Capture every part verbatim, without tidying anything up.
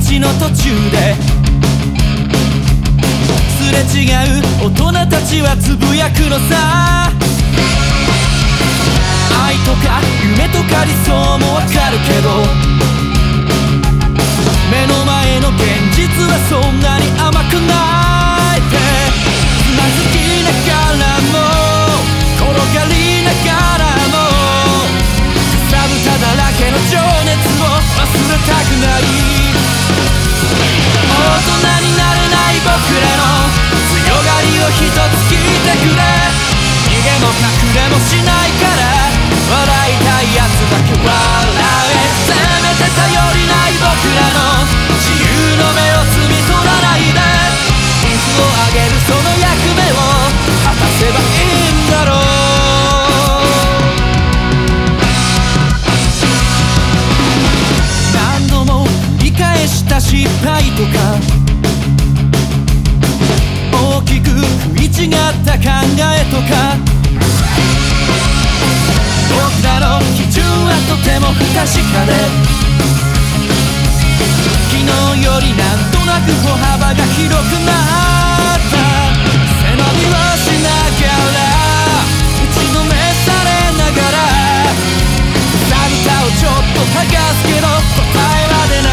の途中ですれ違う大人たちはつぶやくのさ。愛とか夢とか理想もわかるけど、目の前の現実はそんなに甘くないって。つまずきながらも転がりながらも、かさぶただらけの情熱を忘れたくない。大人になれない僕らの強がりを一つ聞いてくれ。逃げも隠れもしないから笑いたいやつだけ笑え。せめて頼りない僕らの自由の目を摘み取らないで、水をあげるその役目を果たせばいいんだろう。何度も繰り返した失敗とか、大きく食い違った考えとか、僕らの基準はとても不確かで、昨日よりなんとなく歩幅が広くなった。背伸びをしながら打ちのめされながら、さぶたをちょっと剥がすけど答えは出ない。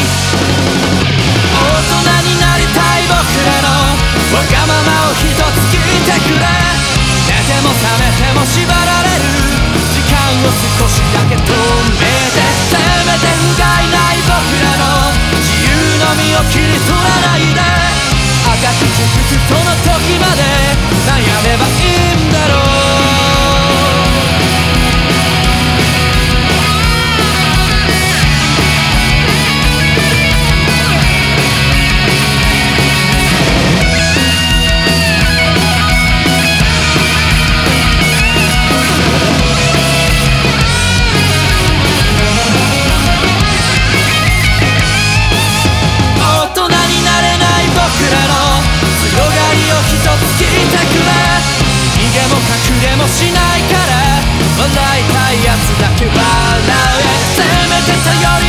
大人になりたい僕らのわがままを一つ聞いてくれ。寝ても覚めても縛られる時間を少しだけ止めて、せめて不甲斐ない僕らの自由の身を切り取らないで、赤く熟すその時まで悩めばいいんだろう。しないから笑いたいやつだけ笑え。せめて頼り